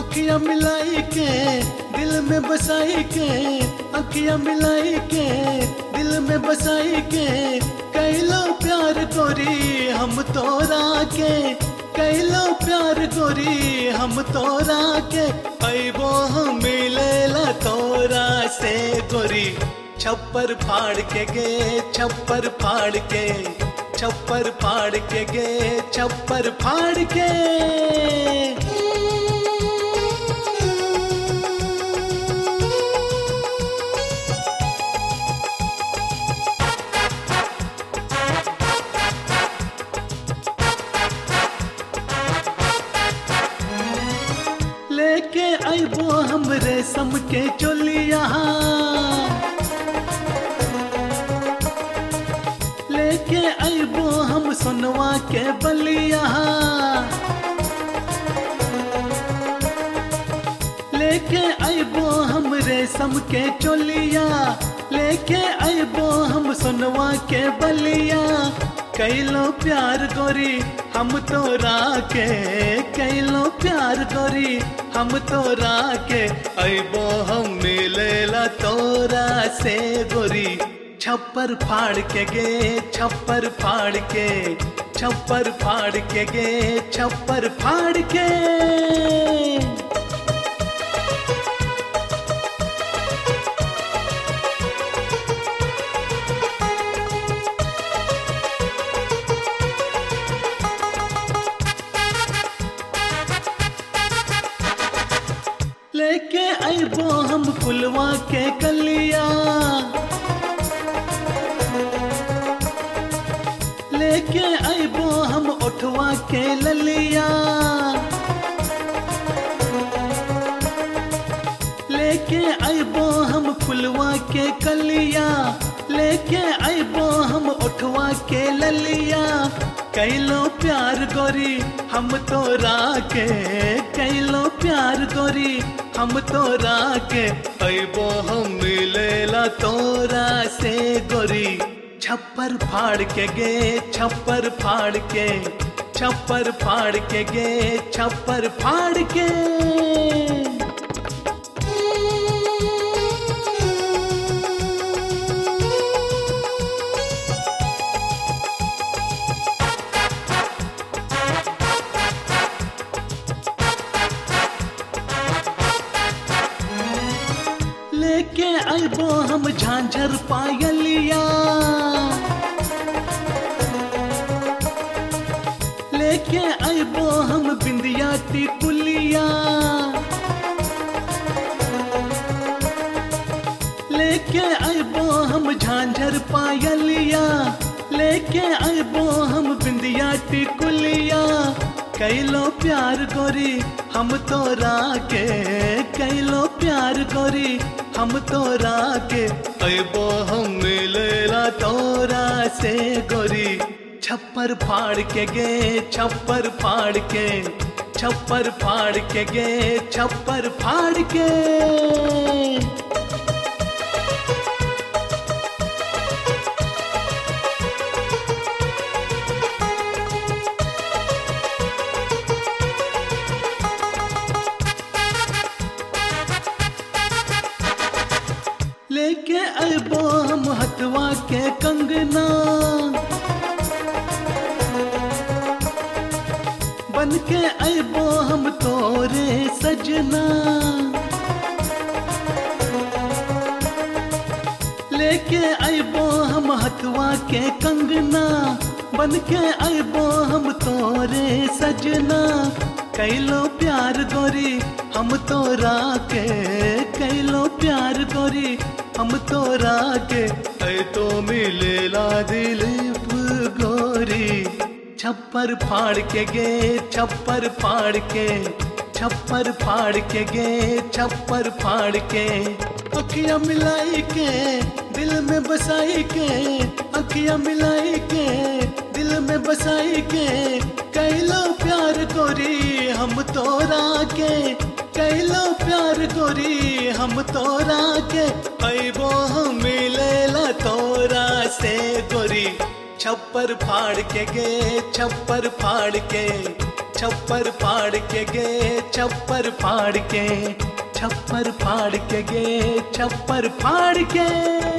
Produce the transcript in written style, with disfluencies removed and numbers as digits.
अखियां मिलाई के दिल में बसाई के, अखियां मिलाई के दिल में बसाई के, कैलो प्यार गोरी हम तोरा के, कैलो प्यार गोरी हम तोरा के, ऐबो हम मिलेला तोरा से गोरी। छप्पर फाड़ के गे छप्पर फाड़ के, छप्पर फाड़ के गे छप्पर फाड़ के। लेके आइबो हम रेशम के चोलिया, लेके आइबो हम सोनवा के बलिया, लेके आइबो हम रेशम के चोलिया, लेके आइबो हम सोनवा के बलिया। कैलो प्यार गोरी हम तोरा के, कैलो प्यार गोरी हम तोरा के, ऐबो हम मिलेला तोरा से गोरी। छप्पर फाड़ के गे छप्पर फाड़ के, छप्पर फाड़ के गे छप्पर फाड़ के। लेके आइबो हम फुलवा के कलिया, लेके आइबो हम ओठवा के ललिया, लेके आइबो हम फुलवा के कलिया, लेके आइबो हम ओठवा के ललिया। कैलो प्यार गोरी हम तोरा के, कैलो प्यार गोरी हम तोरा के, ऐबो हम मिलेला तोरा से गोरी। छप्पर फाड़ के गे छप्पर फाड़ के, छप्पर फाड़ के गे छप्पर फाड़ के। लेके आइबो हम झांझर पायलिया, लेके आइबो हम बिंदिया टिकुलिया, लेके आइबो हम झांझर पायलिया, लेके आइबो हम बिंदिया टिकुलिया। कैलो प्यार गोरी हम तोरा के, कैलो प्यार गोरी हम तोरा के, ऐबो हम मिलेला तोरा से गोरी। छप्पर फाड़ के गे छप्पर फाड़ के, छप्पर फाड़ के गे छप्पर फाड़ के। लेके आइबो हम हथवा के कंगना, बन के आइबो हम तोरे सजना, लेके आइबो हम हथवा के कंगना, बन के आइबो हम तोरे सजना। कैलो प्यार गोरी हम तोरा के, कैलो प्यार गोरी हम तोरा के, ऐ तो मिलेला दिलीप गोरी। छप्पर फाड़ के गे छप्पर फाड़ के, छप्पर फाड़ के गे छप्पर फाड़ के। अखियां मिलाई के दिल में बसाई के, अखियां मिलाई के दिल में बसाई के, कैलो प्यार गोरी हम तोरा के, कैलो प्यार गोरी हम तोरा के, ऐबो हम मिलेला तोरा से गोरी। छप्पर फाड़ के गे छप्पर फाड़ के, छप्पर फाड़ के गे छप्पर फाड़ के, छप्पर फाड़ के गे छप्पर फाड़ के।